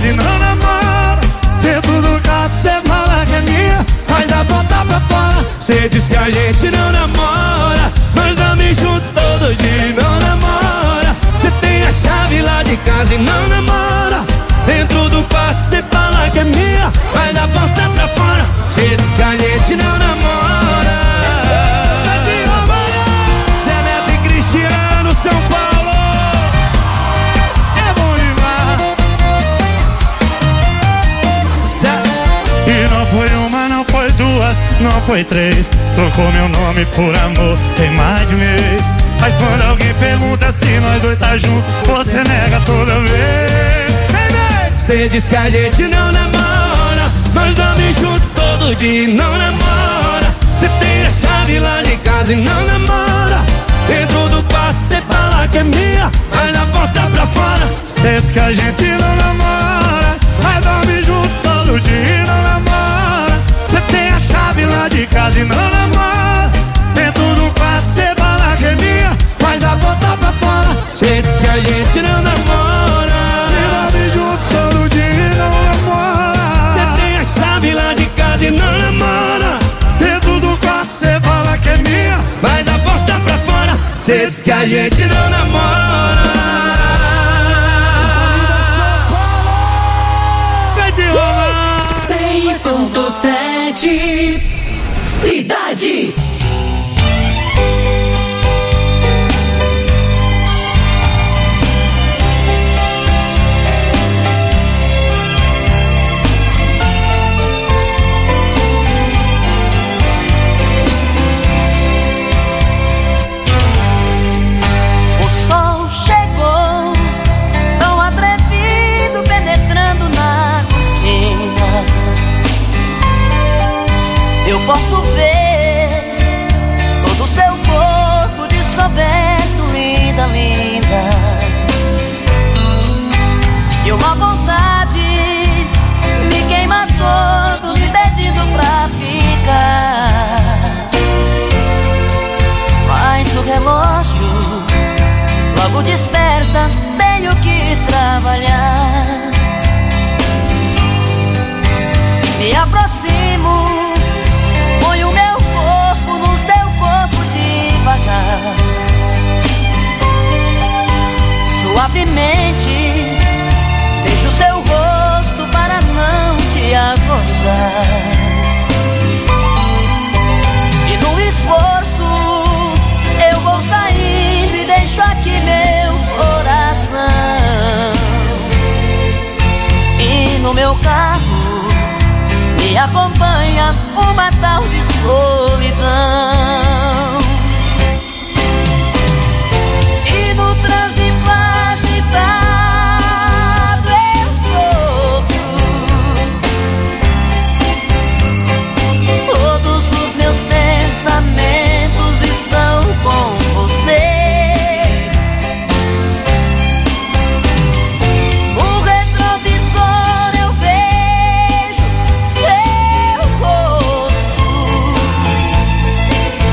casa e não namora. Dentro do carro cê fala que é minha, mas da porta pra fora. Cê diz que a gente não namora, mas dorme junto todo dia e não namora. Cê tem a chave lá de casa e não namora. Dentro do quarto cê fala que é minha, mas da porta pra fora. Cê diz que a gente não namora. Zé Neto e Cristiano, São Paulo. É bom demais. E não foi uma, não foi duas, não foi três. Trocou meu nome por amor, tem mais de mês. Mas quando alguém pergunta se nós dois tá junto, você nega toda vez. Cê diz que a gente não namora, mas dorme junto todo dia e não namora. Cê tem a chave lá de casa e não namora. Dentro do quarto cê fala que é minha, mas na porta pra fora. Cê diz que a gente não namora, mas dorme junto todo dia e não namora. Cê tem a chave lá de casa e não namora. Dentro do quarto cê fala que é minha, mas na porta pra fora. Cê diz que a gente não namora, e dorme junto todo dia e não namora. Cê tem a chave lá de casa e não namora. Dentro do quarto cê fala que é minha, mas da porta pra fora. Cê diz que a gente não namora. 100.7 Cidade. Eu posso ver todo o seu corpo descoberto, linda, linda. E uma vontade me queima todo, me pedindo pra ficar. Mas o relógio logo desperta, tenho que trabalhar. Me aproximo, põe o meu corpo no seu corpo devagar. Suavemente deixo o seu rosto para não te acordar. E no esforço eu vou saindo e deixo aqui meu coração. E no meu carro me acompanha uma tal de solidão. E no trânsito agitado eu sofro. Todos os meus pensamentos estão com você. No retrovisor eu vejo seu rosto.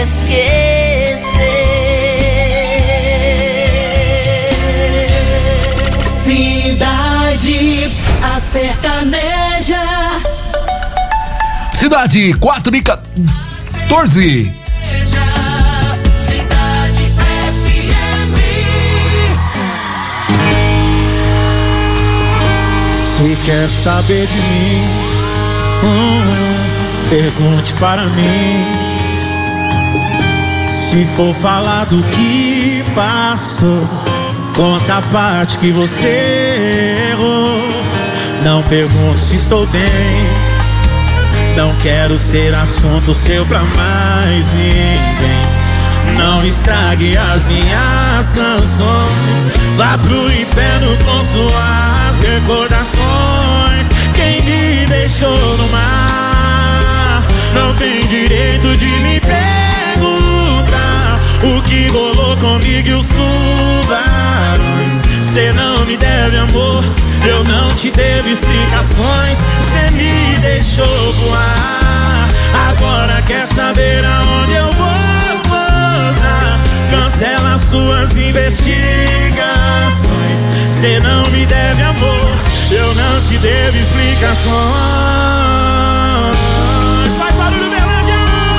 Cidade, a sertaneja. Cidade 4:14. Cidade FM. Se quer saber de mim, pergunte para mim. Se for falar do que passou, conta a parte que você errou. Não pergunte se estou bem, não quero ser assunto seu pra mais ninguém. Não estrague as minhas canções, vá pro inferno com suas recordações. Quem me deixou no mar não tem direito de me perguntar o que rolou comigo e os tubarões. Cê não me deve amor, eu não te devo explicações. Cê me deixou voar, agora quer saber aonde eu vou pousar. Cancela suas investigações. Cê não me deve amor, eu não te devo explicações. Faz barulho, Berlândia!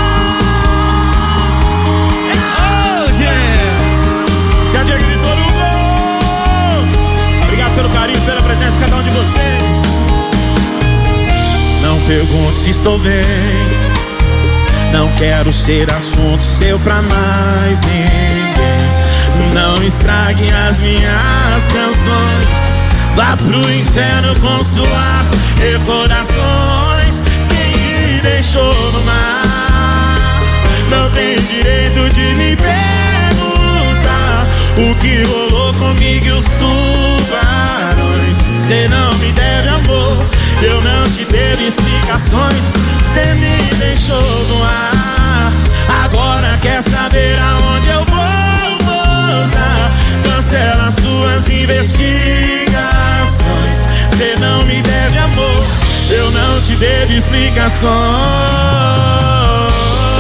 Oh, yeah! Se a Diego gritou no gol. Obrigado pelo carinho, pela presença de cada um de vocês. Não pergunte se estou bem, não quero ser assunto seu pra mais ninguém. Não estrague as minhas canções, vá pro inferno com suas recordações. Quem me deixou no mar não tem direito de me perguntar o que rolou comigo e os tubarões. Cê não me deve amor, eu não te devo explicações. Cê me deixou no ar, agora quer saber aonde eu vou pousar. Cancela suas investigações. Cê não me deve amor, eu não te devo explicações.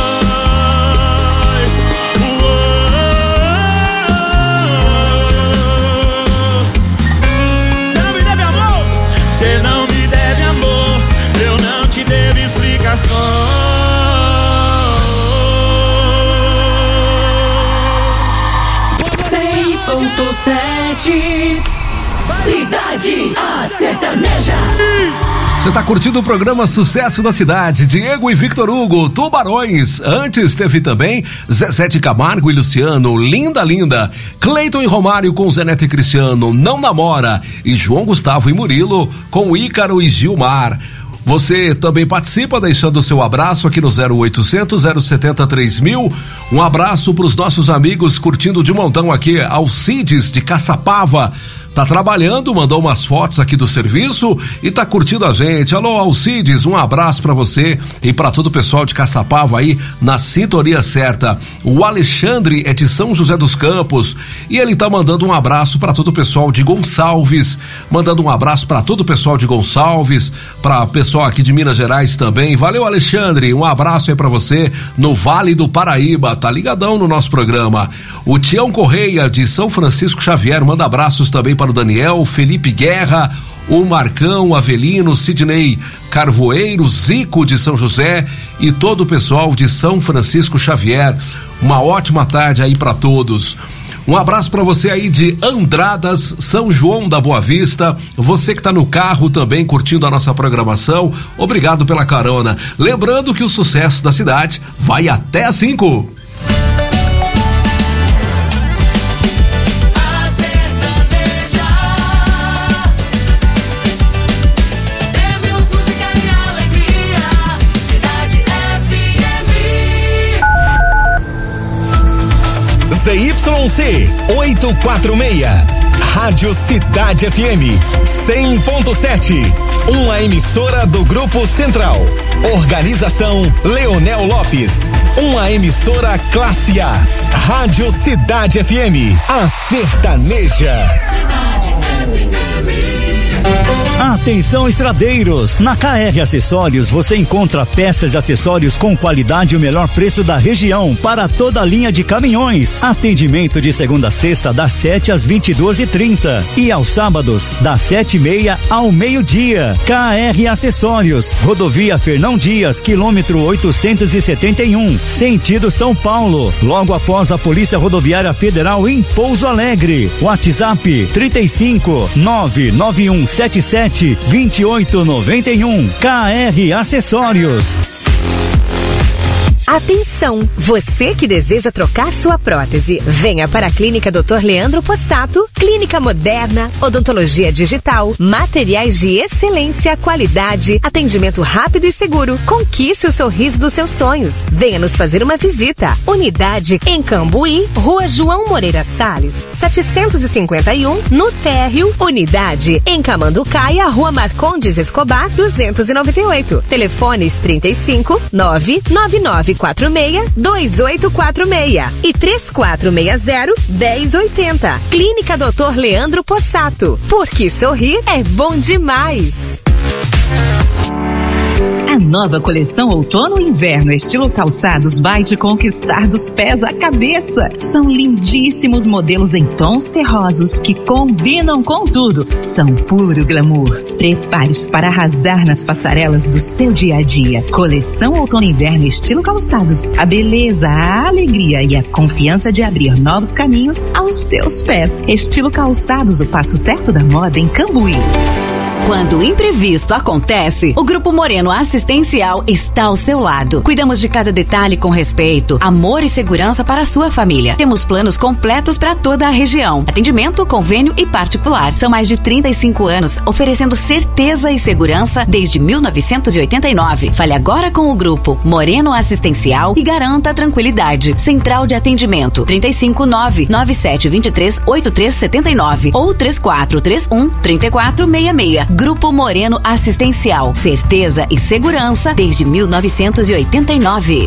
Cê não me deve amor, cê não me deve amor, eu não te devo explicações. 100.7 Cidade, a sertaneja. Você tá curtindo o programa Sucesso da Cidade, Diego e Victor Hugo, Tubarões. Antes teve também Zezé de Camargo e Luciano, Linda Linda, Cleiton e Romário com Zé Neto e Cristiano, Não Namora, e João Gustavo e Murilo com Ícaro e Gilmar. Você também participa deixando o seu abraço aqui no 0800 070 3000. Um abraço para os nossos amigos curtindo de montão aqui, Alcides de Caçapava. Tá trabalhando, mandou umas fotos aqui do serviço e tá curtindo a gente. Alô, Alcides, um abraço pra você e pra todo o pessoal de Caçapava aí na sintonia certa. O Alexandre é de São José dos Campos e ele tá mandando um abraço pra todo o pessoal de Gonçalves, mandando um abraço pra todo o pessoal de Gonçalves, pra pessoal aqui de Minas Gerais também. Valeu, Alexandre, um abraço aí pra você no Vale do Paraíba, tá ligadão no nosso programa. O Tião Correia de São Francisco Xavier manda abraços também para o Daniel, Felipe Guerra, o Marcão, Avelino, Sidney Carvoeiro, Zico de São José e todo o pessoal de São Francisco Xavier. Uma ótima tarde aí para todos. Um abraço para você aí de Andradas, São João da Boa Vista. Você que tá no carro também curtindo a nossa programação, obrigado pela carona. Lembrando que o sucesso da cidade vai até às 5. ZYC 846, Rádio Cidade FM 100.7, uma emissora do Grupo Central. Organização Leonel Lopes, uma emissora classe A. Rádio Cidade FM, a sertaneja. Cidade FM. Atenção estradeiros, na KR Acessórios você encontra peças e acessórios com qualidade e o melhor preço da região para toda a linha de caminhões. Atendimento de segunda a sexta das 7 às 22h30 e aos sábados das 7h30 ao meio-dia. KR Acessórios, Rodovia Fernão Dias, quilômetro 871, sentido São Paulo, logo após a Polícia Rodoviária Federal em Pouso Alegre. WhatsApp 35-99177-2891. KR Acessórios. Atenção, você que deseja trocar sua prótese, venha para a Clínica Dr. Leandro Possato, clínica moderna, odontologia digital, materiais de excelência, qualidade, atendimento rápido e seguro. Conquiste o sorriso dos seus sonhos. Venha nos fazer uma visita. Unidade em Cambuí, Rua João Moreira Salles, 751, no térreo. Unidade em Camanducaia, Rua Marcondes Escobar, 298. Telefones 35-99946-2846 e 3460-1080. Clínica Dr. Leandro Possato, porque sorrir é bom demais. A nova coleção Outono e Inverno estilo calçados vai te conquistar dos pés à cabeça. São lindíssimos modelos em tons terrosos que combinam com tudo. São puro glamour. Prepare-se para arrasar nas passarelas do seu dia a dia. Coleção Outono e Inverno estilo calçados. A beleza, a alegria e a confiança de abrir novos caminhos aos seus pés. Estilo calçados, o passo certo da moda em Cambuí. Quando o imprevisto acontece, o Grupo Moreno Assistencial está ao seu lado. Cuidamos de cada detalhe com respeito, amor e segurança para a sua família. Temos planos completos para toda a região. Atendimento, convênio e particular. São mais de 35 anos oferecendo certeza e segurança desde 1989. Fale agora com o Grupo Moreno Assistencial e garanta a tranquilidade. Central de atendimento 359-9723-8379 ou 3431-3466. Grupo Moreno Assistencial. Certeza e segurança desde 1989.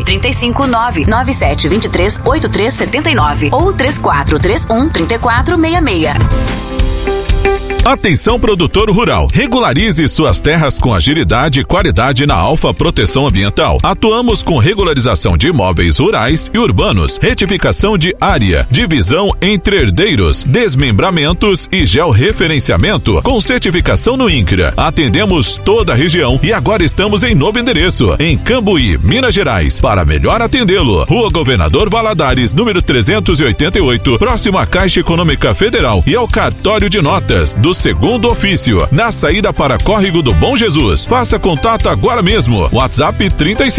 359-9723-8379 ou 3431-3466. Atenção, produtor rural, regularize suas terras com agilidade e qualidade na Alfa Proteção Ambiental. Atuamos com regularização de imóveis rurais e urbanos, retificação de área, divisão entre herdeiros, desmembramentos e georreferenciamento com certificação no INCRA. Atendemos toda a região e agora estamos em novo endereço, em Cambuí, Minas Gerais, para melhor atendê-lo. Rua Governador Valadares, número 388, próximo à Caixa Econômica Federal e ao cartório de notas do segundo ofício, na saída para Córrego do Bom Jesus. Faça contato agora mesmo. WhatsApp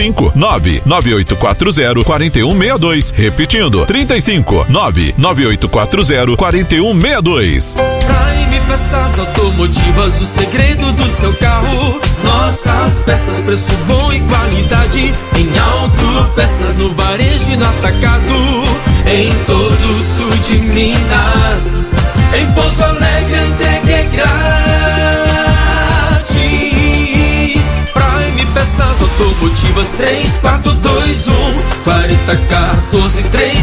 35-99840-4162. Repetindo, 35-99840-4162. Prime Peças Automotivas, o segredo do seu carro. Nossas peças, preço bom e qualidade. Em autopeças, no varejo e no atacado. Em todo o sul de Minas. Em Pouso Alegre, entregue é grátis. Prime Peças Automotivas 3421-4014.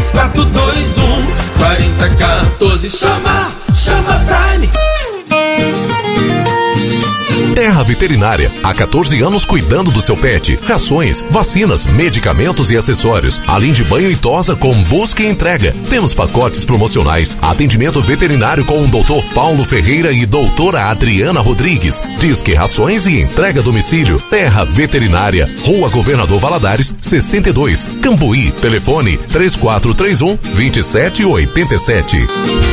3421-4014. Chama Prime. Terra Veterinária, há 14 anos cuidando do seu pet. Rações, vacinas, medicamentos e acessórios, além de banho e tosa com busca e entrega. Temos pacotes promocionais, atendimento veterinário com o Dr. Paulo Ferreira e doutora Adriana Rodrigues. Disque rações e entrega a domicílio. Terra Veterinária, Rua Governador Valadares, 62, Cambuí. Telefone 3431-2787.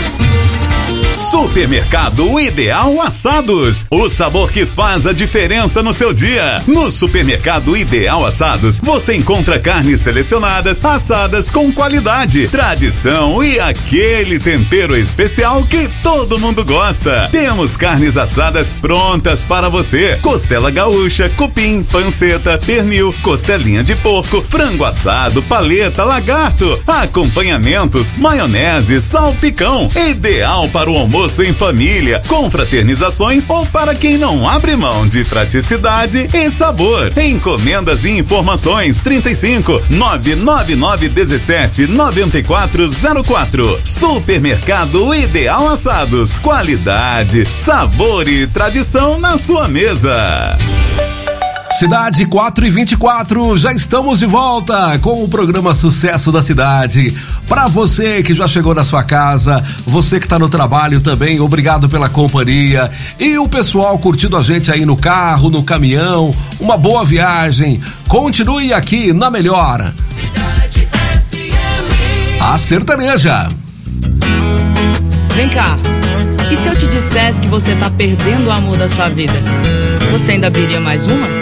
Supermercado Ideal Assados, o sabor que faz a diferença no seu dia. No Supermercado Ideal Assados, você encontra carnes selecionadas, assadas com qualidade, tradição e aquele tempero especial que todo mundo gosta. Temos carnes assadas prontas para você: costela gaúcha, cupim, panceta, pernil, costelinha de porco, frango assado, paleta, lagarto, acompanhamentos, maionese, salpicão. Ideal para o almoço em família, confraternizações ou para quem não abre mão de praticidade e sabor. Encomendas e informações 35 99917 9404. Supermercado Ideal Assados, qualidade, sabor e tradição na sua mesa. Cidade 4:24, já estamos de volta com o programa Sucesso da Cidade. Para você que já chegou na sua casa, você que tá no trabalho também, obrigado pela companhia. E o pessoal curtindo a gente aí no carro, no caminhão, uma boa viagem. Continue aqui na melhor. Cidade FM. A Sertaneja. Vem cá, e se eu te dissesse que você tá perdendo o amor da sua vida? Você ainda viria mais uma?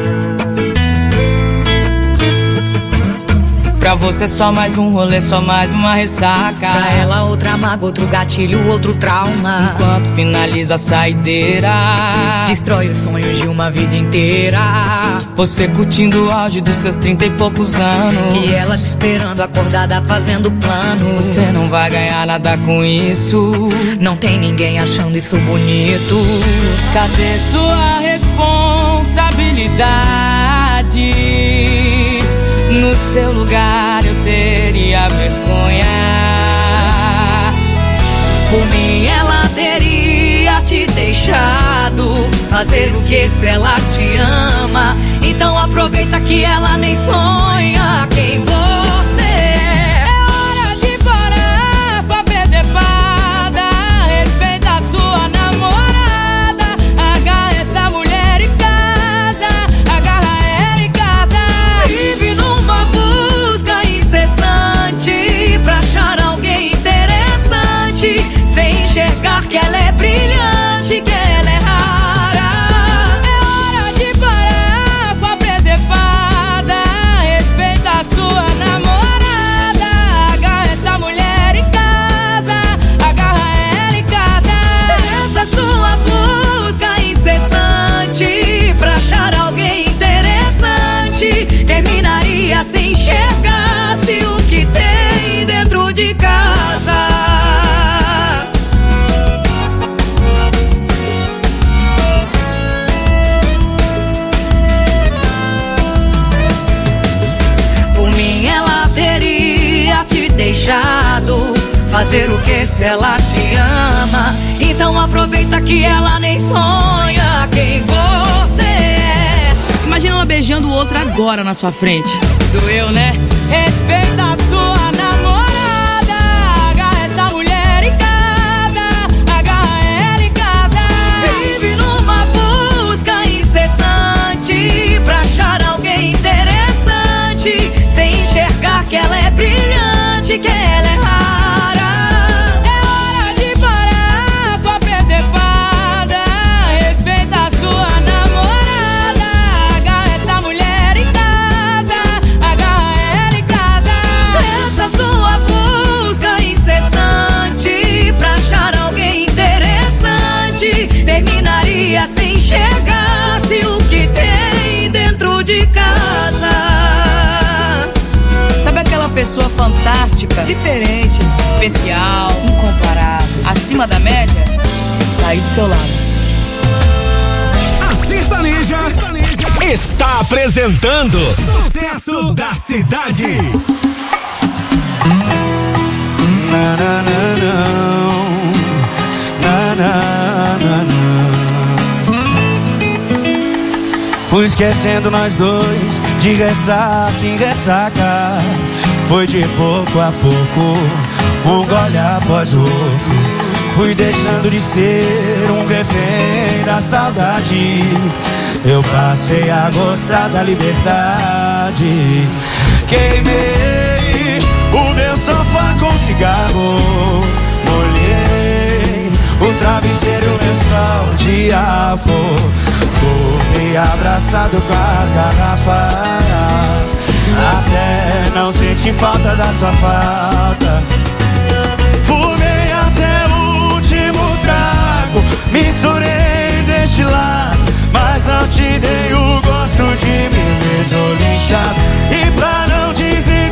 Pra você só mais um rolê, só mais uma ressaca. Pra ela outra mágoa, outro gatilho, outro trauma. Enquanto finaliza a saideira, destrói os sonhos de uma vida inteira. Você curtindo o auge dos seus 30 e poucos anos. E ela te esperando acordada fazendo planos. Você não vai ganhar nada com isso. Não tem ninguém achando isso bonito. Cadê sua responsabilidade? No seu lugar eu teria vergonha. Por mim ela teria te deixado fazer o que se ela te ama. Então aproveita que ela nem sonha quem você é. É hora de parar com a presepada. Respeita a sua namorada. Agarra essa mulher em casa. Agarra ela em casa. Vive numa busca incessante pra achar alguém interessante, sem enxergar que ela é brilhante, que ela é rara. É hora de parar com a presepada. Respeita a sua namorada. Agarra essa mulher em casa. Agarra ela em casa. Essa sua busca incessante pra achar alguém interessante terminaria se enxergasse o que tem dentro de casa. Por mim ela teria te deixado fazer o que se ela te ama. Então aproveita que ela nem sonha quem você é. Imagina uma beijando o outro agora na sua frente. Doeu, né? Respeita a sua namorada. Agarra essa mulher em casa. Agarra ela em casa. Vive numa busca incessante pra achar alguém interessante, sem enxergar que ela é brilhante, que ela é rara. É hora de parar com a presepada. Respeita a sua namorada. Agarra essa mulher em casa. Agarra ela em casa. Essa sua busca incessante pra achar alguém interessante terminaria se enxergasse o que tem dentro de casa. Sabe aquela pessoa fantástica, diferente, especial, incomparável, acima da média? Tá aí do seu lado. A Sertaneja está apresentando Sucesso da Cidade. Fui esquecendo nós dois, de ressaca em ressaca. Foi de pouco a pouco, um gole após o outro. Fui deixando de ser um refém da saudade. Eu passei a gostar da liberdade. Queimei o meu sofá com cigarro, molhei o travesseiro, o lençol de álcool. Dormi abraçado com as garrafas, até não sentir falta da sua falta. Fumei até o último trago, misturei deste lado, mas não te dei o gosto de me ver linchado. E pra não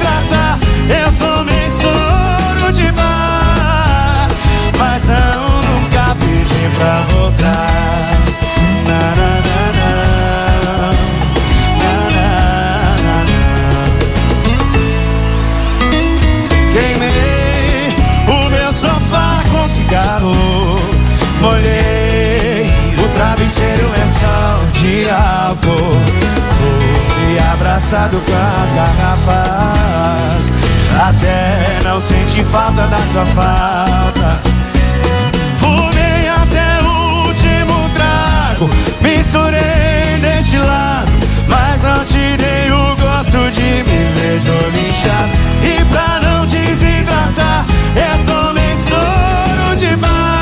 desidratar, eu tomei soro de bar, mas não Queimei o meu sofá com cigarro, molhei o travesseiro em sol de álcool, dormi abraçado com as garrafas, até não sentir falta da sua falta. Fumei até o último trago, misturei deste lado, mas não tirei o gosto de me ver todo inchado. E pra não desidratar, eu tomei soro de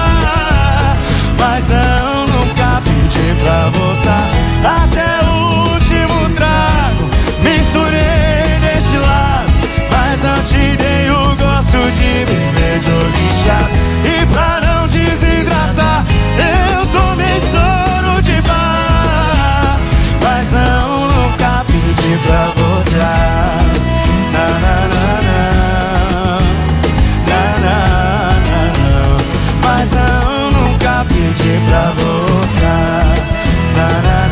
bar, mas não, nunca pedi pra voltar. Até o último trago, misturei deste lado, mas não tirei o gosto de me ver todo inchado. E pra não desidratar, eu tomei soro de bar, mas não, nunca pedi pra voltar. Na, na, na, na. Na, na, na, na. Mas não, nunca pedi pra voltar. Na, na,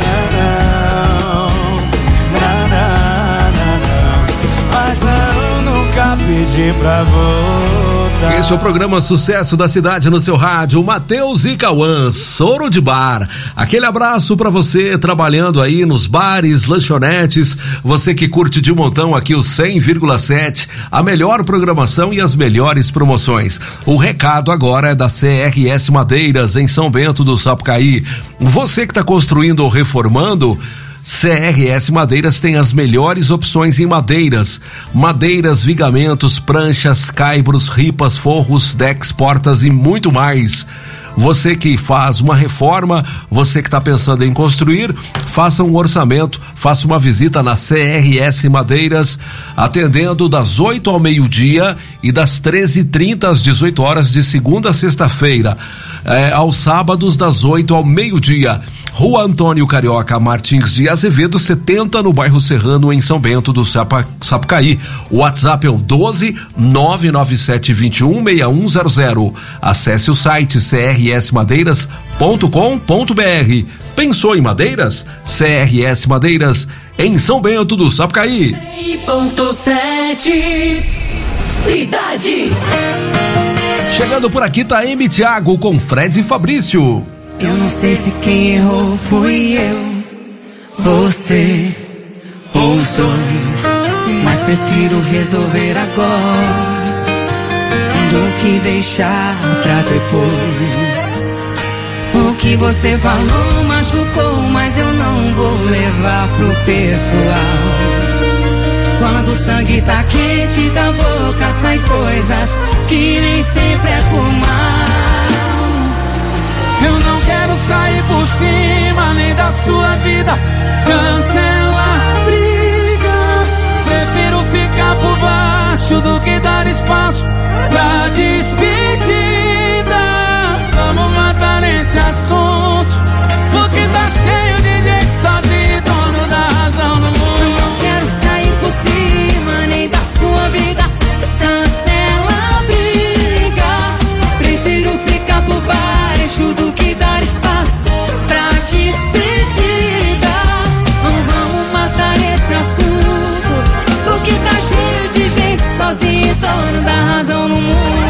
na, na. Na, na, na, na. Mas não, nunca pedi pra voltar. Esse é o programa Sucesso da Cidade no seu rádio, Matheus e Cauã, Soro de Bar. Aquele abraço pra você trabalhando aí nos bares, lanchonetes, você que curte de montão aqui o 100,7, a melhor programação e as melhores promoções. O recado agora é da CRS Madeiras, em São Bento do Sapucaí. Você que tá construindo ou reformando, CRS Madeiras tem as melhores opções em madeiras, vigamentos, pranchas, caibros, ripas, forros, decks, portas e muito mais. Você que faz uma reforma, você que está pensando em construir, faça um orçamento, faça uma visita na CRS Madeiras, atendendo das 8 ao meio-dia e das 13h30 às 18 horas de segunda a sexta-feira, aos sábados das 8 ao meio-dia. Rua Antônio Carioca Martins de Azevedo, 70, no bairro Serrano, em São Bento do Sapucaí. O WhatsApp é o 12 997 21 6100. Acesse o site crsmadeiras.com.br. Pensou em madeiras? CRS Madeiras, em São Bento do Sapucaí. 100.7 Cidade. Chegando por aqui tá M. Thiago com Fred e Fabrício. Eu não sei se quem errou fui eu, você ou os dois, mas prefiro resolver agora do que deixar pra depois. O que você falou machucou, mas eu não vou levar pro pessoal. Quando o sangue tá quente da boca, sai coisas que nem sempre é por mal. Eu não quero sair por cima nem da sua vida, cancela a briga. Prefiro ficar por baixo do que dar espaço pra despedida. Vamos matar esse assunto, porque tá cheio de gente sozinho, dono da razão no mundo. Eu não quero sair por cima nem da sua vida, cancela a briga. Prefiro ficar por baixo do que dar espaço pra despedida. Não vamos matar esse assunto, porque tá cheio de gente sozinho, dono da razão no mundo.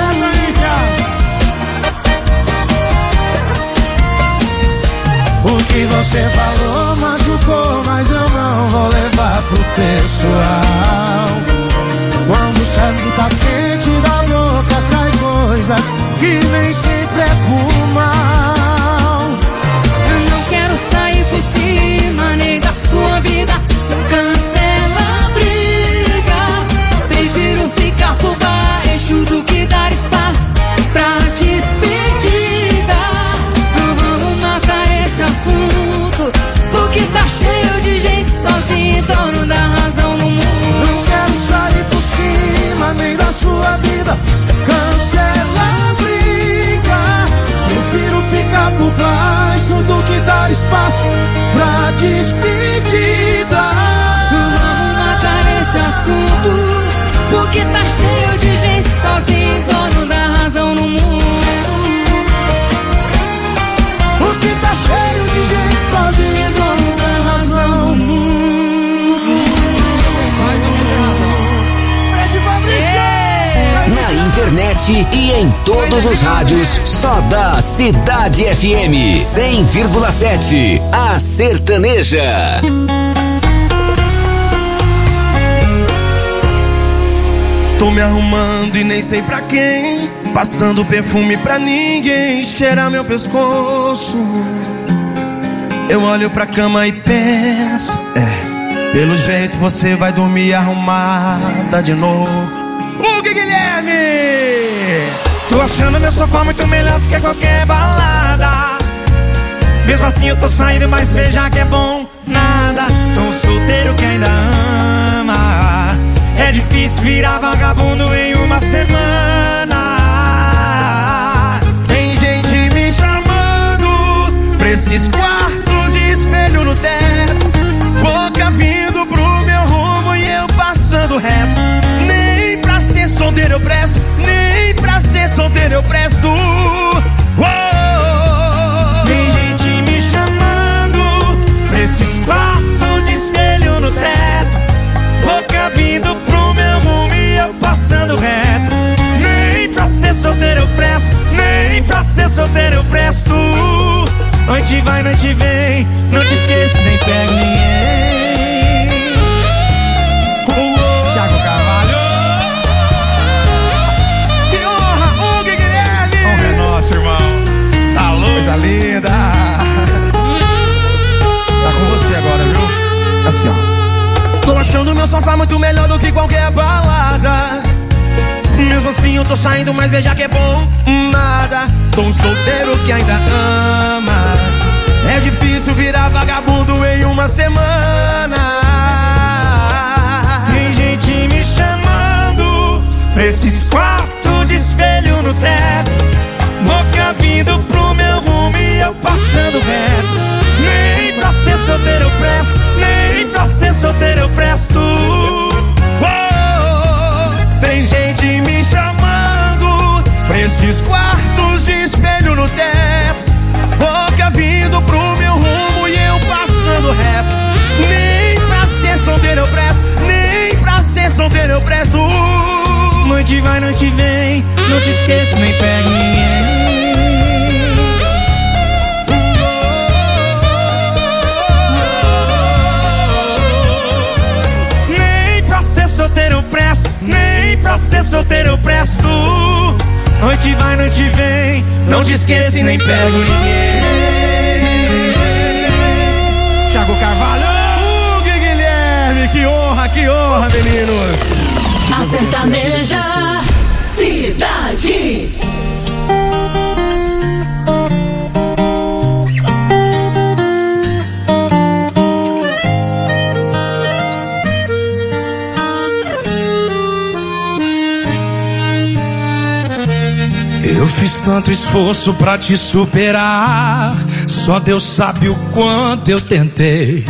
O que você falou machucou, mas eu não vou levar pro pessoal. Quando o sangue tá quente da boca, sai coisas que nem sempre é por mal. Eu não quero sair por cima nem da sua vida, cancela a briga. Prefiro ficar por baixo do que dar espaço pra despedida. Não vamos matar esse assunto, porque tá cheio de gente sozinho, dono da razão no mundo. Não quero sair por cima nem da sua vida, cancela a briga. Prefiro ficar por baixo do que dar espaço pra despedida. Não vamos matar esse assunto, porque tá cheio de gente sozinho, dono da razão no mundo. Porque tá cheio de gente sozinho, dono da razão no mundo. Mais um tem razão. Fred Fabrício. internet e em todos os rádios, só da Cidade FM 100,7, a sertaneja. Tô me arrumando e nem sei pra quem, passando perfume pra ninguém cheirar meu pescoço. Eu olho pra cama e penso, pelo jeito você vai dormir arrumada de novo. Guilherme! Tô achando meu sofá muito melhor do que qualquer balada. Mesmo assim eu tô saindo, mas beijar que é bom nada. Tô solteiro que ainda ama. É difícil virar vagabundo em uma semana. Tem gente me chamando pra esses quartos de espelho no teto, boca vindo pro meu rumo e eu passando reto. Nem pra ser solteiro eu presto, nem pra ser solteiro eu presto. Tem gente me chamando pra esses quartos de espelho no teto, boca vindo pro meu rumo e eu passando reto. Nem pra ser solteiro eu presto, nem pra ser solteiro eu presto. Noite vai, noite vem, não te esqueço, nem pego ninguém. Thiago Carvalho. Que honra, Hugo e Guilherme. Honra é nossa, irmão. Tá louco? Coisa linda. Tá com você agora, viu? Assim, ó. Tô achando meu sofá muito melhor do que qualquer balada. Mesmo assim eu tô saindo, mas beijar que é bom nada. Tô um solteiro que ainda ama. É difícil virar vagabundo em uma semana. Tem gente me chamando pra esses quartos de espelho no teto, boca vindo pro meu rumo e eu passando reto. Nem pra ser solteiro eu presto, nem pra ser solteiro eu presto. Tem gente me chamando pra esses quartos de espelho no teto, boca vindo pro meu rumo e eu passando reto. Nem pra ser solteiro eu presto, nem pra ser solteiro eu presto. Noite vai, noite vem, não te esqueço, nem pego ninguém. Nem pra ser solteiro eu presto, nem pra ser solteiro eu presto. Noite vai, noite vem, não te esqueço e nem pego ninguém. Thiago Carvalho. Hugo e Guilherme, que honra, meninos. A sertaneja Cidade. Eu fiz tanto esforço pra te superar, só Deus sabe o quanto eu tentei.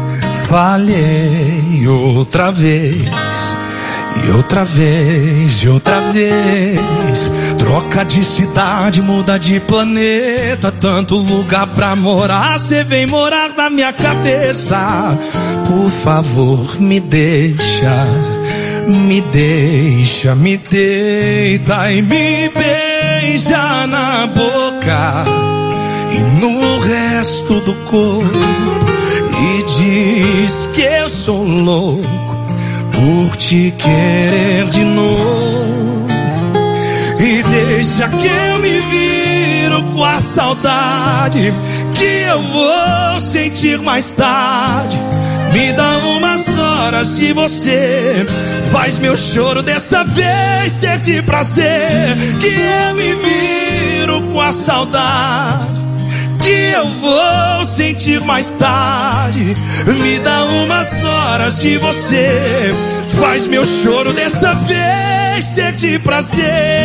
Falhei outra vez, e outra vez, e outra vez. Troca de cidade, muda de planeta, tanto lugar pra morar, cê vem morar na minha cabeça. Por favor, me deixa, me deixa, me deita e me beija na boca e no resto do corpo, e diz que eu sou louco por te querer de novo. E deixa que eu me viro com a saudade que eu vou sentir mais tarde. Me dá umas horas de você, faz meu choro dessa vez ser de prazer. Que eu me viro com a saudade que eu vou sentir mais tarde. Me dá umas horas de você, faz meu choro dessa vez ser de prazer.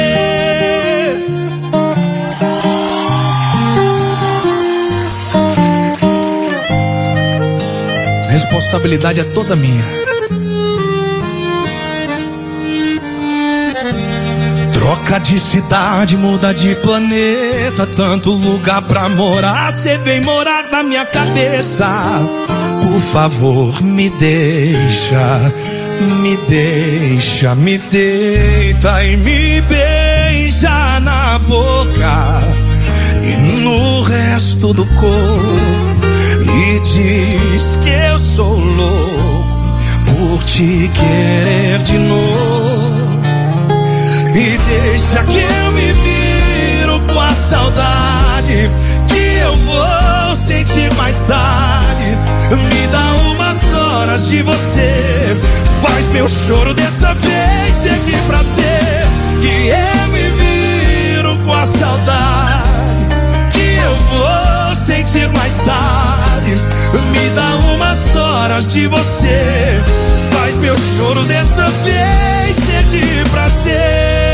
A responsabilidade é toda minha. Troca de cidade, muda de planeta, tanto lugar pra morar, cê vem morar na minha cabeça. Por favor, me deixa, me deixa, me deita e me beija beija na boca e no resto do corpo, e diz que eu sou louco por te querer de novo. E deixa que eu me viro com a saudade que eu vou sentir mais tarde. Me dá umas horas de você, faz meu choro dessa vez ser de prazer. Que eu me viro com a saudade que eu vou sentir mais tarde. Me dá umas horas de você, faz meu choro dessa vez ser de prazer.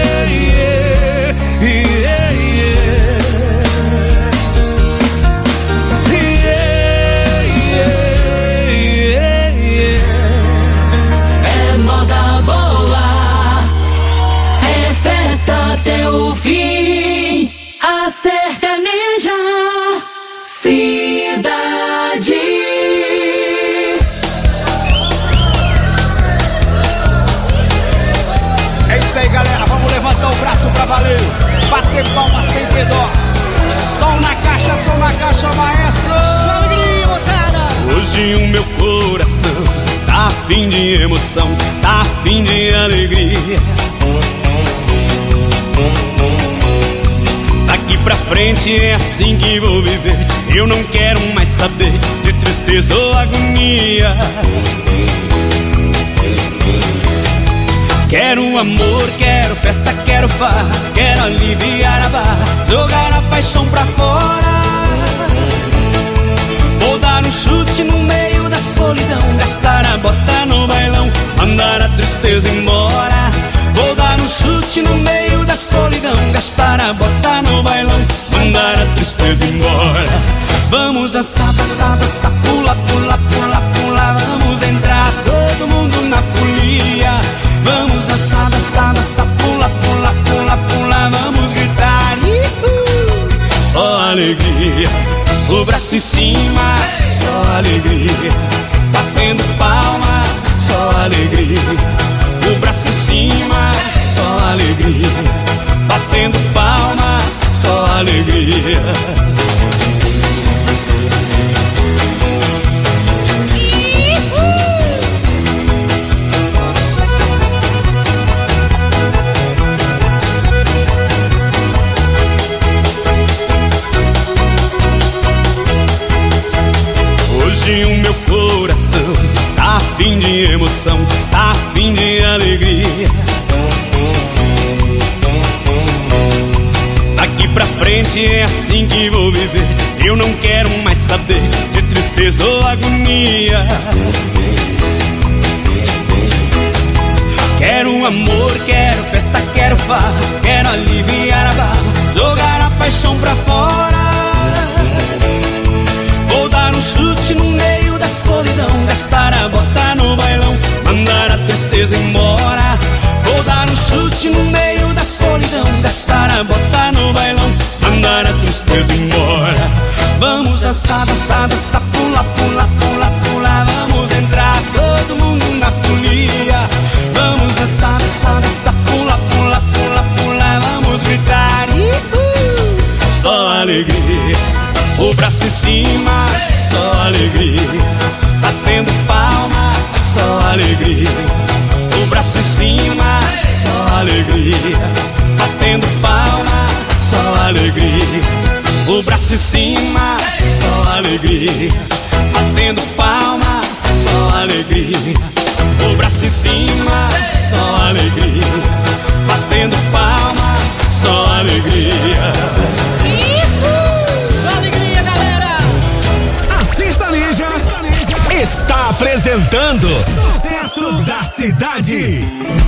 É moda boa, é festa até o fim. A sertaneja cidade. É isso aí, galera, vamos levantar o braço pra valer, bater palma sem ter dó. Som na caixa, maestro. Só alegria, moçada. Hoje o meu coração tá afim de emoção, tá afim de alegria. Daqui pra frente é assim que vou viver. Eu não quero mais saber de tristeza ou agonia. Quero amor, quero festa, quero farra, quero aliviar a barra, jogar a paixão pra fora. Vou dar um chute no meio da solidão, gastar a bota no bailão, mandar a tristeza embora. Vou dar um chute no meio da solidão, gastar a bota no bailão, mandar a tristeza embora. Vamos dançar, dançar, dançar, pula, pula, pula, pula. Vamos entrar todo mundo na folia. Vamos dançar, dançar, dançar, pula, pula, pula, pula. Vamos gritar, só alegria. O braço em cima, só alegria. Batendo palma, só alegria. O braço em cima, só alegria. Batendo palma, só alegria. Hoje o meu coração tá afim de emoção, tá afim de alegria. Daqui pra frente é assim que vou viver. Eu não quero mais saber de tristeza ou agonia. Quero amor, quero festa, quero farra, quero aliviar a barra, jogar a paixão pra fora. Vou dar um chute no meio da solidão, gastar a bota no bailão, mandar a tristeza embora. Vou dar um chute no meio da solidão, gastar a bota no bailão, mandar a tristeza embora. Vamos dançar, dançar, dançar, pula, pula, pula, pula. Vamos entrar todo mundo na folia. Vamos dançar, dançar, dançar, pula, pula, pula, pula. Vamos gritar, só alegria. O braço em cima, só alegria. Batendo palma, só alegria. O braço em cima, só alegria. Batendo palma, só alegria. O braço em cima, só alegria. Batendo palma, só alegria. O braço em cima, só alegria. Batendo palma, só alegria. Só alegria, galera. A Sertaneja está apresentando Sucesso da Cidade.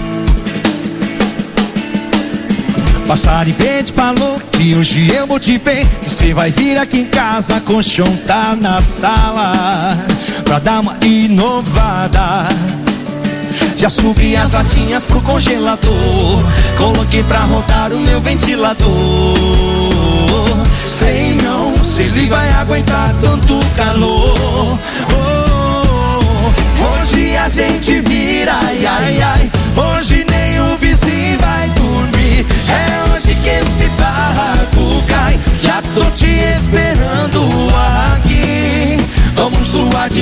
Passarinho verde falou que hoje eu vou te ver, que cê vai vir aqui em casa, colchão tá na sala, pra dar uma inovada. Já subi as latinhas pro congelador, coloquei pra rodar o meu ventilador. Sei não, se ele vai aguentar tanto calor. Hoje a gente vira, ai, ai, ai. Hoje nem o vizinho vai dormir. É hoje que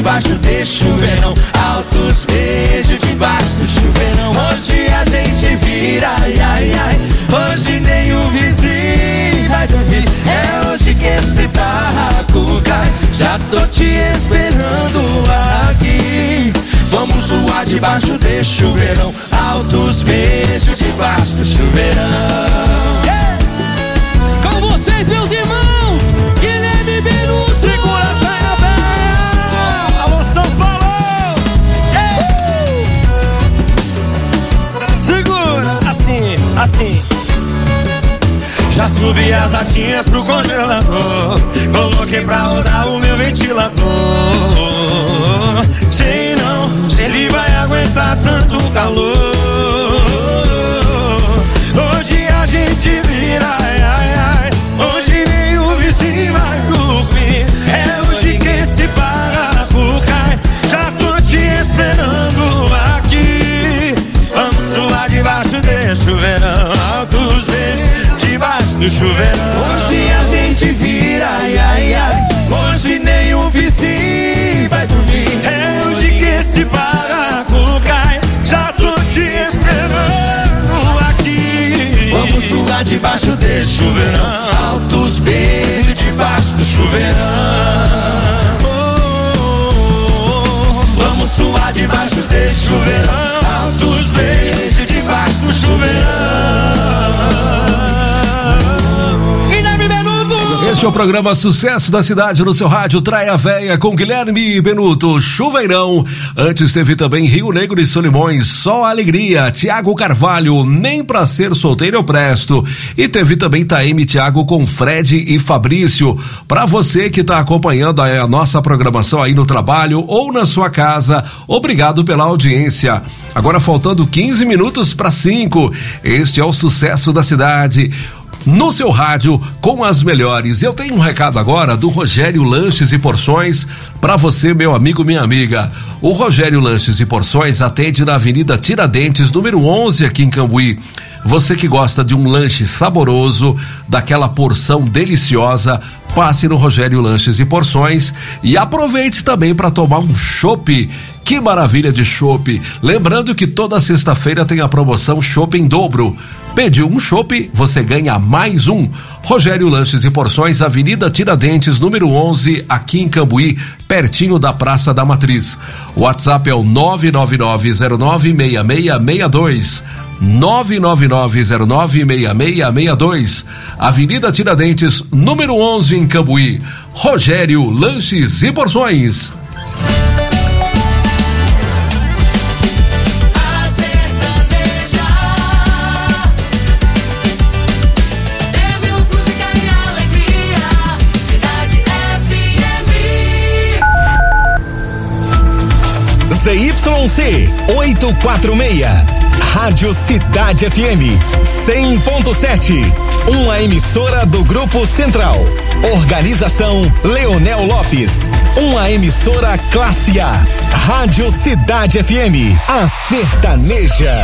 debaixo desse chuveirão, altos beijos debaixo do chuveirão. Hoje a gente vira, ai, ai, ai. Hoje nenhum vizinho vai dormir. É hoje que esse barraco cai. Já tô te esperando aqui. Vamos suar debaixo desse chuveirão, altos beijos debaixo do chuveirão. Yeah! Com vocês, meus irmãos, Guilherme Benuto. Segura a Traia Véia. Alô, São Paulo. Segura, assim, assim. Já subi as latinhas pro congelador, coloquei pra rodar o meu ventilador. Sei não, se ele vai aguentar tanto calor. Hoje a gente vira, ai, ai, ai. Hoje nem o vizinho vai dormir. É hoje que esse barraco cai. Já tô te esperando aqui. Vamos suar debaixo desse chuveirão, altos beijos debaixo do chuveirão. Hoje a gente vira, ai, ai, ai. Hoje nem o vizinho vai dormir. É hoje que esse barraco cai. Já tô te esperando aqui. Vamos suar debaixo desse chuveirão, altos beijos debaixo do chuveirão. Vamos suar debaixo desse chuveirão, altos beijos debaixo do chuveirão. Este é o programa Sucesso da Cidade no seu rádio Traia Véia com Guilherme Benuto, Chuveirão. Antes teve também Rio Negro e Solimões, Só Alegria, Tiago Carvalho, Nem Pra Ser Solteiro Eu Presto. E teve também Taime Tiago com Fred e Fabrício. Pra você que tá acompanhando a nossa programação aí no trabalho ou na sua casa, obrigado pela audiência. Agora faltando 15 minutos para 5. Este é o Sucesso da Cidade no seu rádio com as melhores. Eu tenho um recado agora do Rogério Lanches e Porções para você, meu amigo, minha amiga. O Rogério Lanches e Porções atende na Avenida Tiradentes, número 11, aqui em Cambuí. Você que gosta de um lanche saboroso, daquela porção deliciosa, passe no Rogério Lanches e Porções e aproveite também para tomar um chopp. Que maravilha de chopp! Lembrando que toda sexta-feira tem a promoção Chopp em dobro. Pediu um chopp, você ganha mais um. Rogério Lanches e Porções, Avenida Tiradentes, número 11, aqui em Cambuí, pertinho da Praça da Matriz. O WhatsApp é o 999096662. 999096662, Avenida Tiradentes, número 11, em Cambuí. Rogério Lanches e Porções. ZYC 846, Rádio Cidade FM 100.7, uma emissora do Grupo Central. Organização Leonel Lopes, uma emissora classe A. Rádio Cidade FM, a sertaneja.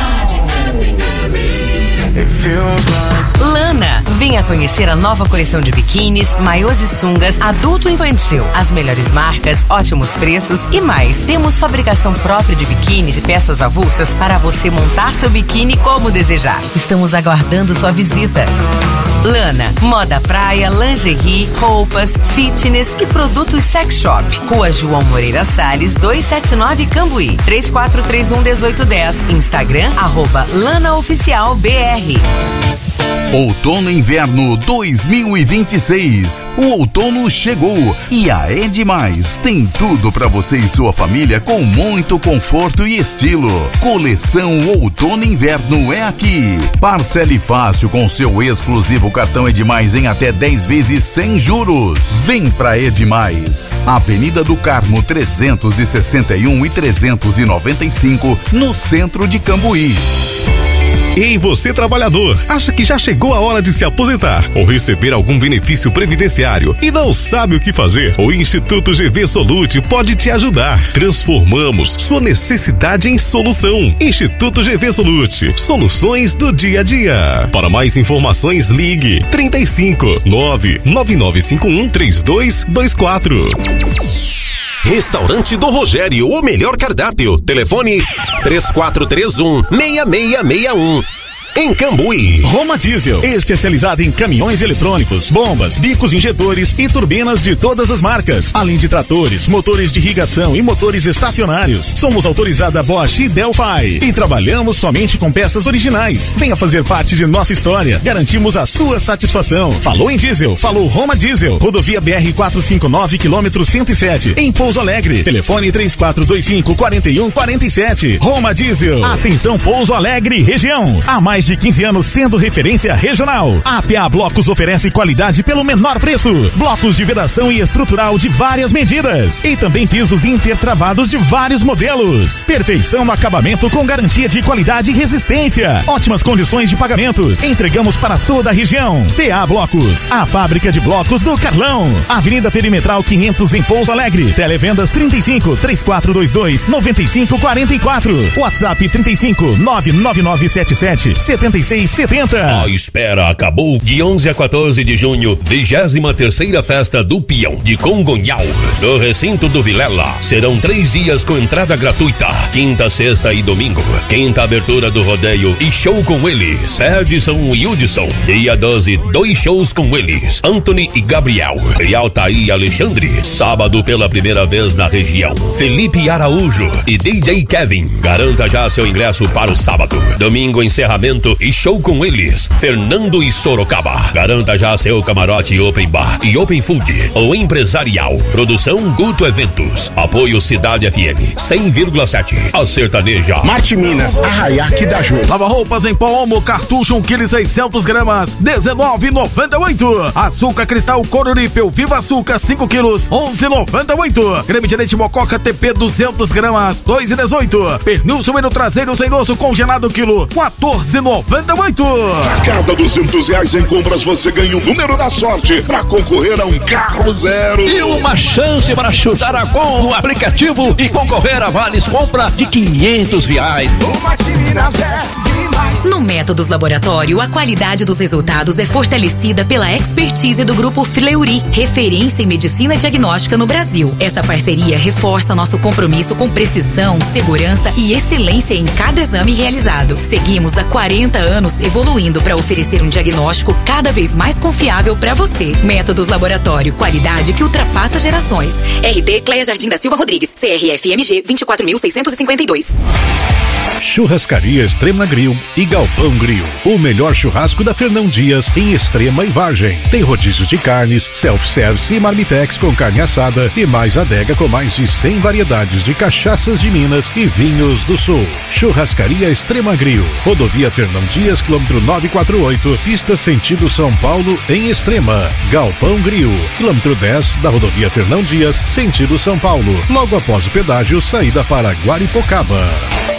Lana, venha conhecer a nova coleção de biquínis, maiôs e sungas adulto e infantil. As melhores marcas, ótimos preços e mais. Temos fabricação própria de biquínis e peças avulsas para você montar seu biquíni como desejar. Estamos aguardando sua visita. Lana, moda praia, lingerie, roupas, fitness e produtos sex shop. Rua João Moreira Salles, 279 Cambuí, 3431-1810. Instagram, @LanaOficialBR. Outono e Inverno 2026. O outono chegou e a Edmais tem tudo para você e sua família com muito conforto e estilo. Coleção Outono e Inverno é aqui. Parcele fácil com seu exclusivo cartão Edmais em até 10 vezes sem juros. Vem pra Edmais. Avenida do Carmo 361 e 395, no centro de Cambuí. Ei, você trabalhador, acha que já chegou a hora de se aposentar ou receber algum benefício previdenciário e não sabe o que fazer? O Instituto GV Solute pode te ajudar. Transformamos sua necessidade em solução. Instituto GV Solute, soluções do dia a dia. Para mais informações, ligue 35 99951 3224. Restaurante do Rogério, o melhor cardápio. Telefone 3431-6661. Em Cambuí. Roma Diesel, especializada em caminhões eletrônicos, bombas, bicos injetores e turbinas de todas as marcas, além de tratores, motores de irrigação e motores estacionários. Somos autorizada Bosch e Delphi e trabalhamos somente com peças originais. Venha fazer parte de nossa história. Garantimos a sua satisfação. Falou em diesel, falou Roma Diesel. Rodovia BR 459, quilômetro 107, em Pouso Alegre. Telefone 3425-4147. Roma Diesel. Atenção Pouso Alegre, região. Há mais de 15 anos sendo referência regional. A APA Blocos oferece qualidade pelo menor preço. Blocos de vedação e estrutural de várias medidas. E também pisos intertravados de vários modelos. Perfeição no acabamento com garantia de qualidade e resistência. Ótimas condições de pagamento. Entregamos para toda a região. PA Blocos, a fábrica de blocos do Carlão. Avenida Perimetral 500 em Pouso Alegre. Televendas 35-3422-9544. WhatsApp 35-99977-7670. A espera acabou. De 11 a 14 de junho, 23ª Festa do Peão de Congonhal, no recinto do Vilela. Serão 3 dias com entrada gratuita, quinta, sexta e domingo. Quinta abertura do rodeio e show com eles, Edson e Hudson. Dia 12, 2 shows com eles, Anthony e Gabriel. E Altair e Alexandre. Sábado, pela primeira vez na região, Felipe Araújo e DJ Kevin. Garanta já seu ingresso para o sábado. Domingo, encerramento e show com eles, Fernando e Sorocaba. Garanta já seu camarote Open Bar e Open Food ou empresarial. Produção Guto Eventos. Apoio Cidade FM 100,7. A sertaneja. Mate Minas, Arraiaque da Ju. Lava roupas em pó Omo, cartucho 1 kg 600 gramas, R$19,98. Açúcar Cristal Cororipel Viva Açúcar 5 quilos, R$11,98. Creme de leite Mococa TP 200 gramas, R$2,18. Pernil suíno traseiro sem osso congelado quilo, R$14,98. A cada R$200 em compras você ganha o número da sorte para concorrer a um carro zero. E uma chance para chutar a gol no aplicativo e concorrer a vales compra de R$500. No Métodos Laboratório, a qualidade dos resultados é fortalecida pela expertise do Grupo Fleury, referência em medicina diagnóstica no Brasil. Essa parceria reforça nosso compromisso com precisão, segurança e excelência em cada exame realizado. Seguimos há 40 anos evoluindo para oferecer um diagnóstico cada vez mais confiável para você. Métodos Laboratório, qualidade que ultrapassa gerações. RT Cleia Jardim da Silva Rodrigues, CRFMG 24.652. Churrascaria Extrema Grill e Galpão Grill. O melhor churrasco da Fernão Dias em Extrema e Vargem. Tem rodízios de carnes, self-service e marmitex com carne assada e mais adega com mais de 100 variedades de cachaças de Minas e vinhos do Sul. Churrascaria Extrema Grill. Rodovia Fernão Dias, quilômetro 948, pista sentido São Paulo em Extrema. Galpão Grill, quilômetro 10 da rodovia Fernão Dias, sentido São Paulo. Logo após o pedágio, saída para Guaripocaba.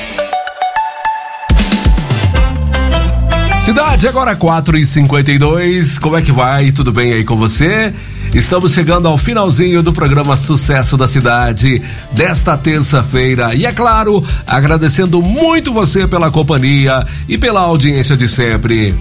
Cidade, agora 4h52, como é que vai? Tudo bem aí com você? Estamos chegando ao finalzinho do programa Sucesso da Cidade desta terça-feira e, é claro, agradecendo muito você pela companhia e pela audiência de sempre.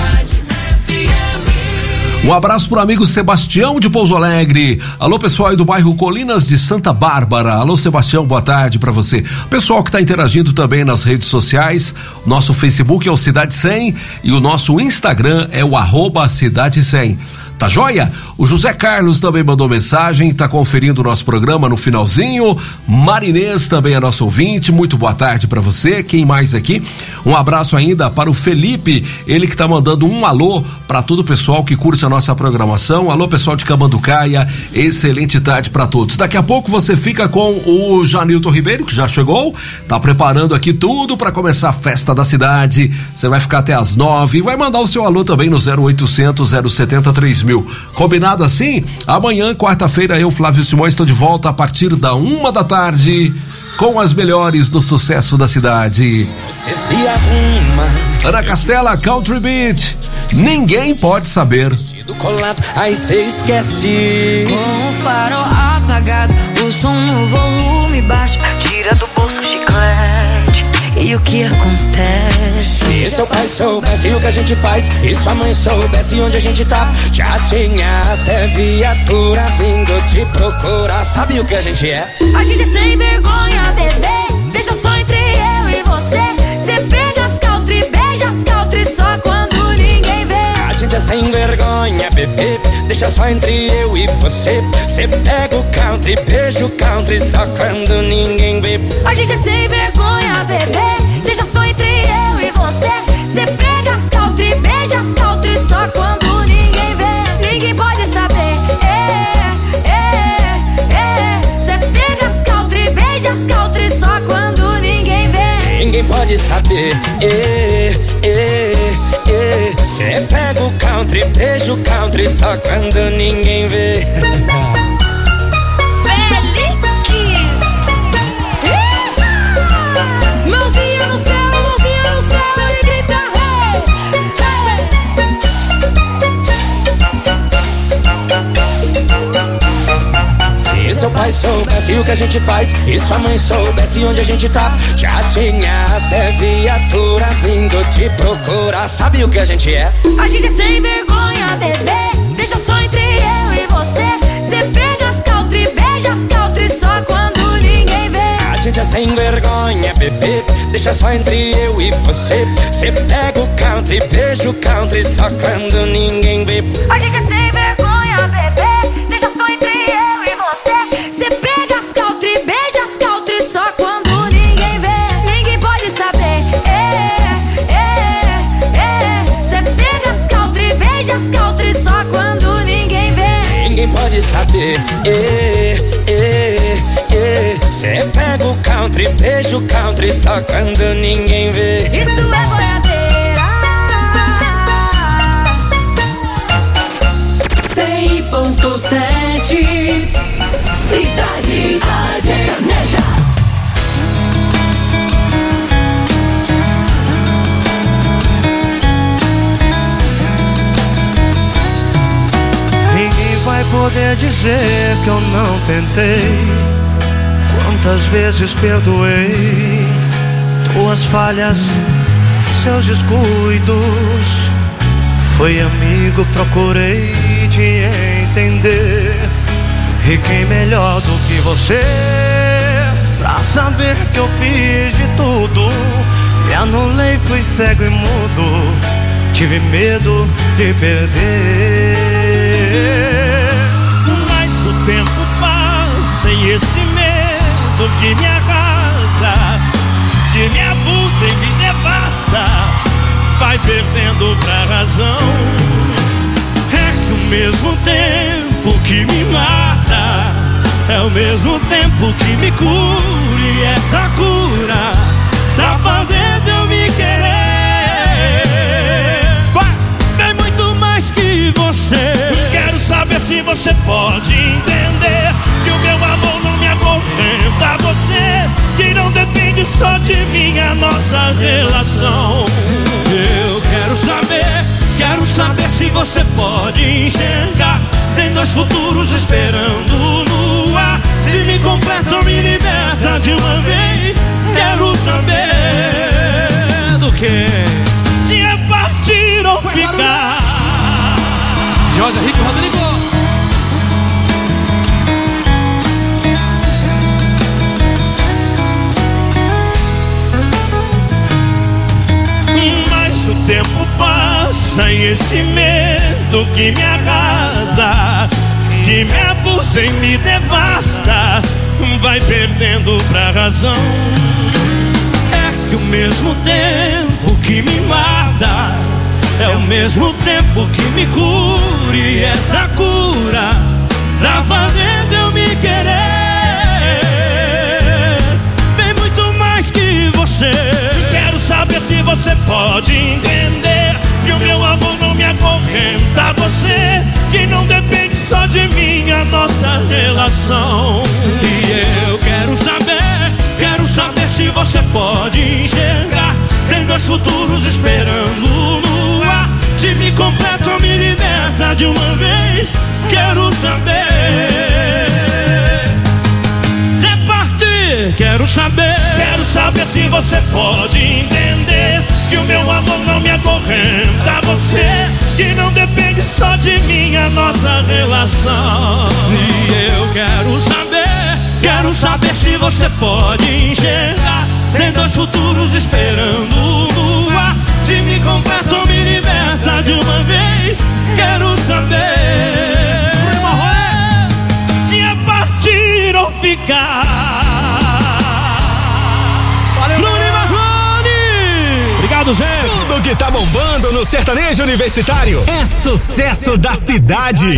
Um abraço pro amigo Sebastião de Pouso Alegre. Alô, pessoal aí do bairro Colinas de Santa Bárbara. Alô, Sebastião, boa tarde pra você. Pessoal que tá interagindo também nas redes sociais. Nosso Facebook é o Cidade 100 e o nosso Instagram é o @Cidade100. Tá joia? O José Carlos também mandou mensagem, tá conferindo o nosso programa no finalzinho. Marinês também é nosso ouvinte, muito boa tarde pra você. Quem mais aqui? Um abraço ainda para o Felipe, ele que tá mandando um alô pra todo o pessoal que curte a nossa programação. Alô, pessoal de Camanducaia, excelente tarde pra todos. Daqui a pouco você fica com o Janilton Ribeiro, que já chegou, tá preparando aqui tudo pra começar a festa da cidade. Você vai ficar até às 9 e vai mandar o seu alô também no 0800 070 3000. Combinado assim? Amanhã, quarta-feira, eu, Flávio Simões, estou de volta a partir da 1 da tarde com as melhores do sucesso da cidade. Você se arruma. Ana Castela, Country Beat. Ninguém pode saber. Do colado, aí cê esquece. Com o farol apagado, o som no volume baixo, tira do bolso o chiclete. E o que acontece? Cê seu pai soubesse o que a gente faz e sua mãe soubesse onde a gente tá, já tinha até viatura vindo te procurar. Sabe o que a gente é? A gente é sem vergonha, bebê. Deixa só entre eu e você. Cê pega as country, beija as country só quando ninguém vê. A gente é sem vergonha, bebê. Deixa só entre eu e você. Cê pega o country, beija o country só quando ninguém vê. A gente é sem vergonha, bebê. Deixa só entre eu e você. Cê pega as country, beija as country só quando ninguém vê. Ninguém pode saber. Cê pega as country, beija as country só quando ninguém vê. Ninguém pode saber. Cê pega o country, beija o country só quando ninguém vê. Mãozinha no céu e grita hey, hey. Se seu pai soubesse o que a gente faz e sua mãe soubesse onde a gente tá, já tinha até viatura vindo te procurar. Sabe o que a gente é? A gente é sem vergonha, bebê. Deixa só entre eu e você. Cê pega as country, beija as country só quando ninguém vê. A gente é sem vergonha, bebê. Deixa só entre eu e você. Cê pega o country, beija o country só quando ninguém vê. A gente é sem vergonha, bebê. Deixa só entre eu e você. Cê pega as country, beija as country só quando ninguém vê. Ninguém pode saber. Cê pega as country, beija as country só quando ninguém vê. Ninguém pode saber. Cê pega o country, beija o country só quando ninguém vê. Isso é boiadeira. 100.7 Cidade Sertaneja. Ninguém vai poder dizer que eu não tentei. Quantas vezes perdoei tuas falhas, seus descuidos. Foi amigo, procurei te entender. E quem melhor do que você pra saber que eu fiz de tudo. Me anulei, fui cego e mudo. Tive medo de perder. Mas o tempo passa e esse medo que me arrasa, que me abusa e me devasta, vai perdendo pra razão. É que o mesmo tempo que me mata é o mesmo tempo que me cura. E essa cura tá fazendo eu me querer. Bem muito mais que você. Quero saber se você pode entender que o meu amor não me acorrenta a você, que não depende só de mim a nossa relação. Eu quero saber se você pode enxergar. Tem dois futuros esperando no ar. Se me completa ou me liberta de uma vez. Quero saber do que? Se é partir ou ficar. Jorge Henrique Rodrigo. Mas o tempo passa e esse medo que me arrasa, que me abusa e me devasta, vai perdendo pra razão. É que o mesmo tempo que me mata é o mesmo tempo que me cura. E essa cura tá fazendo eu me querer. Bem muito mais que você. Quero saber se você pode entender que o meu amor não me acorrenta a você, que não depende só de mim a nossa relação. E eu quero saber se você pode enxergar. Tem dois futuros esperando no ar. Se me completa ou me liberta de uma vez. Quero saber. Se partir, quero saber se você pode entender que o meu amor não me acorrenta você, que não depende só de mim a nossa relação. E eu quero saber se você pode enxergar. Tem dois futuros esperando no ar. Se me completa ou me liberta de uma vez. Quero saber se é partir ou ficar. Valeu, Bruno Marrone! Obrigado, Zé. Tudo que tá bombando no sertanejo universitário é sucesso da cidade.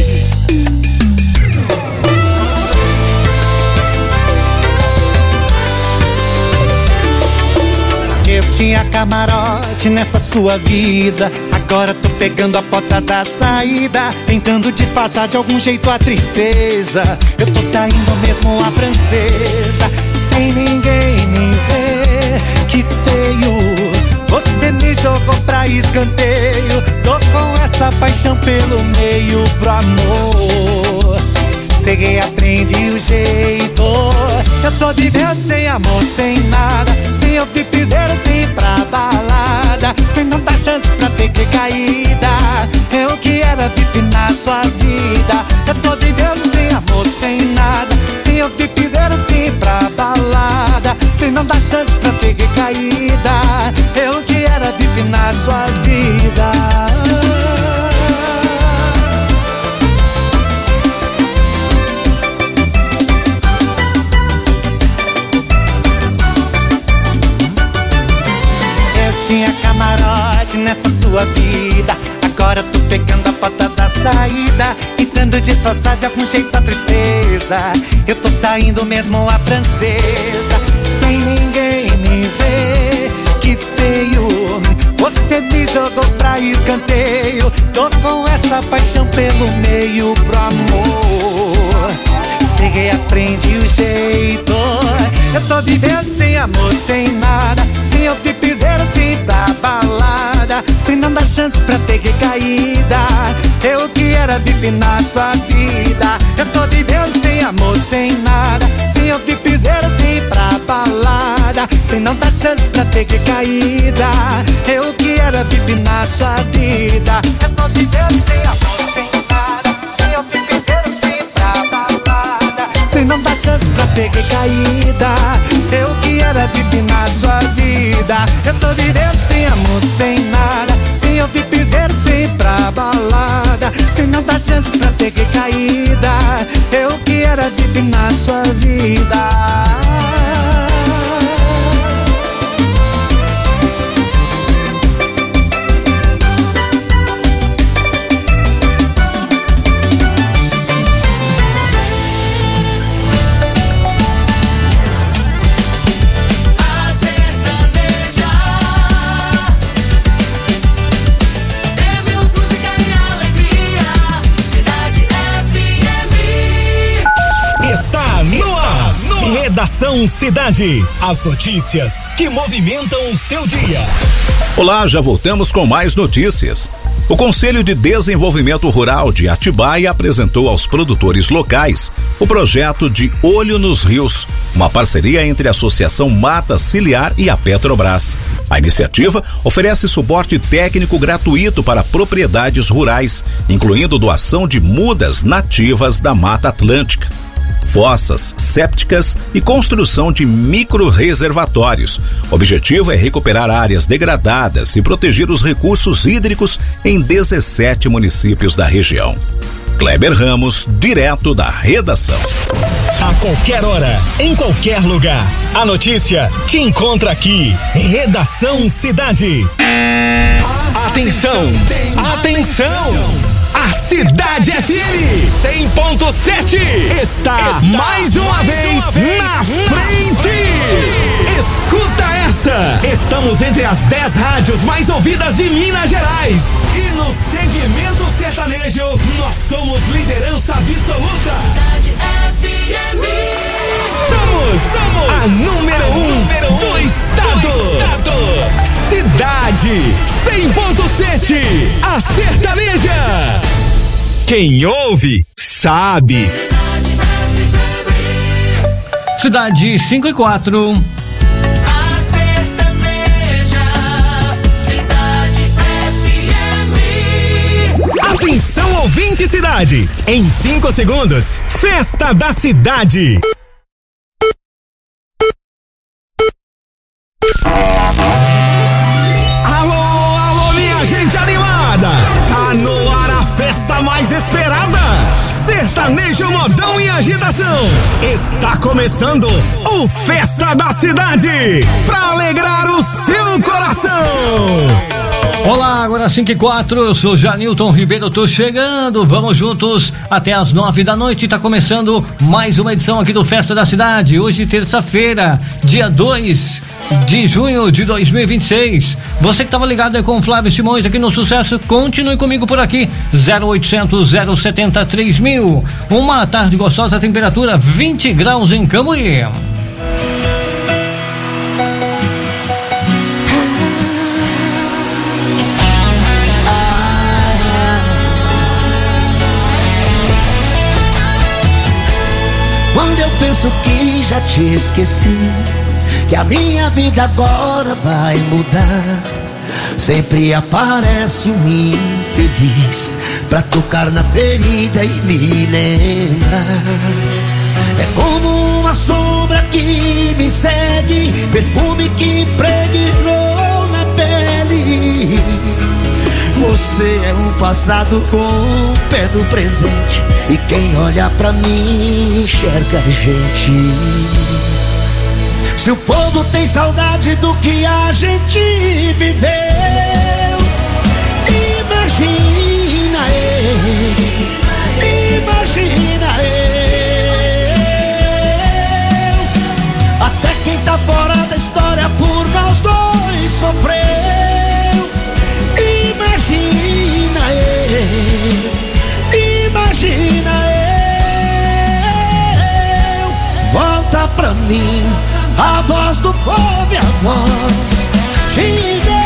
Eu tinha camarote nessa sua vida, agora tô pegando a porta da saída, tentando disfarçar de algum jeito a tristeza. Eu tô saindo mesmo a francesa, sem ninguém me ver. Que feio, você me jogou pra escanteio. Tô com essa paixão pelo meio pro amor. Cheguei, aprendi o jeito. Eu tô vivendo sem amor, sem nada, sem ouvir piseiro, sem ir pra balada, sem não dar chance pra ter que caída. Eu que era viver na sua vida. Eu tô vivendo sem amor, sem nada, sem ouvir piseiro, sem ir pra balada, sem não dar chance pra ter que caída. Eu que era viver na sua vida. Tinha camarote nessa sua vida, agora tô pegando a porta da saída, tentando disfarçar de algum jeito a tristeza. Eu tô saindo mesmo a francesa, sem ninguém me ver. Que feio, você me jogou pra escanteio. Tô com essa paixão pelo meio pro amor. Cheguei, aprendi o jeito. Eu tô vivendo sem amor, sem nada, sem ouvir piseiro, sem ir pra balada, sem não dar chance pra ter que caída. Eu que era viver na sua vida. Eu tô vivendo sem amor, sem nada, sem ouvir piseiro, sem ir pra balada, sem não dar chance pra ter que caída. Eu que era viver na sua vida. Eu tô vivendo sem amor, sem nada, sem ouvir piseiro, sem ir pra balada, sem não dar chance pra ter que caída. Eu que era viver na sua vida. Eu tô vivendo sem amor, sem nada, sem ouvir piseiro, sem ir pra balada, sem não dar chance pra ter que caída. Eu que era viver na sua vida. Redação Cidade. As notícias que movimentam o seu dia. Olá, já voltamos com mais notícias. O Conselho de Desenvolvimento Rural de Atibaia apresentou aos produtores locais o projeto de Olho nos Rios, uma parceria entre a Associação Mata Ciliar e a Petrobras. A iniciativa oferece suporte técnico gratuito para propriedades rurais, incluindo doação de mudas nativas da Mata Atlântica, fossas sépticas e construção de micro-reservatórios. O objetivo é recuperar áreas degradadas e proteger os recursos hídricos em 17 municípios da região. Kleber Ramos, direto da redação. A qualquer hora, em qualquer lugar, a notícia te encontra aqui. Redação Cidade. Atenção! Atenção! A Cidade FM 100.7 está mais uma vez na frente. Escuta essa! Estamos entre as 10 rádios mais ouvidas de Minas Gerais. E no segmento sertanejo, nós somos liderança absoluta. Cidade FM. Somos a número 1 do estado. Cidade 100.7, a sertaneja. Quem ouve, sabe. Cidade 5 e 4. A sertaneja, Cidade Ouvinte Cidade, em 5 segundos, Festa da Cidade. Alô, minha gente animada! Tá no ar a festa mais esperada! Sertanejo, modão e agitação! Está começando o Festa da Cidade! Pra alegrar o seu coração! Olá, agora 5h04, eu sou Janilton Ribeiro, tô chegando, vamos juntos até as 9 da noite, tá começando mais uma edição aqui do Festa da Cidade, hoje terça-feira, dia 2 de junho de 2026. Você que estava ligado aí com o Flávio Simões aqui no Sucesso, continue comigo por aqui, 0800 070 3000. Uma tarde gostosa, temperatura 20 graus em Cambuí. Quando eu penso que já te esqueci, que a minha vida agora vai mudar, sempre aparece um infeliz pra tocar na ferida e me lembrar. É como uma sombra que me segue, perfume que impregnou na pele. Você é um passado com o pé no presente, e quem olha pra mim enxerga a gente. Se o povo tem saudade do que a gente viveu, imagina eu. Até quem tá fora da história por nós dois sofreu. Imagina eu. Volta pra mim a voz do povo e a voz de Deus.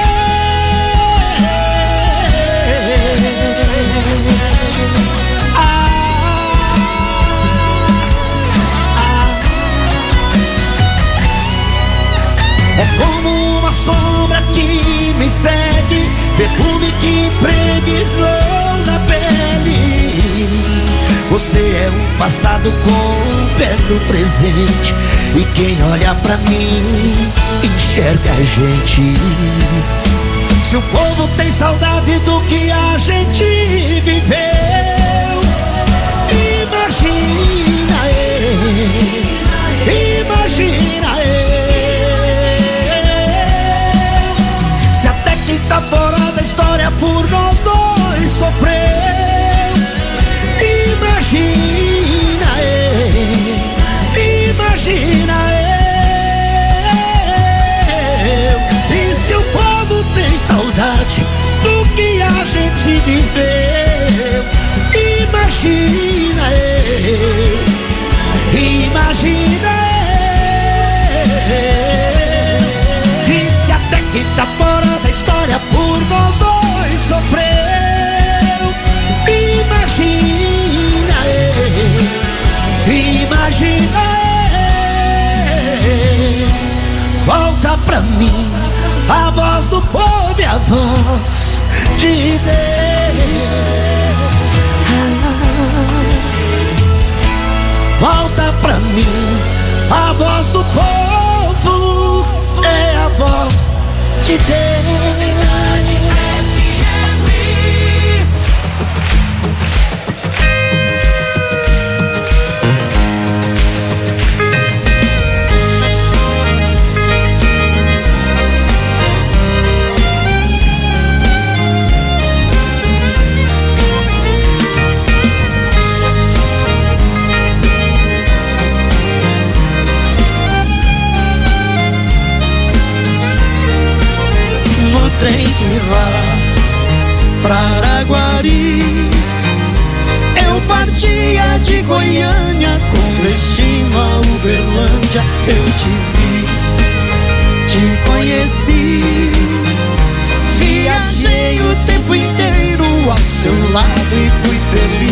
É como uma sombra que me segue, perfume que impregnou na pele. Você é um passado com o pé no presente, e quem olha pra mim enxerga a gente. Se o povo tem saudade do que a gente viveu, imagina eu. Se até quem tá fora da história por nós dois sofreu, imagina eu. E se o povo tem saudade do que a gente viveu, imagina eu. E se até quem tá fora da história por nós dois sofreu, imagina eu. Volta pra mim a voz do povo e a voz de Deus. Volta pra mim a voz do povo, é a voz de Deus. Cidade FM. Trem que vai pra Araguari, eu partia de Goiânia com destino a Uberlândia. Eu te vi, te conheci, viajei o tempo inteiro ao seu lado e fui feliz.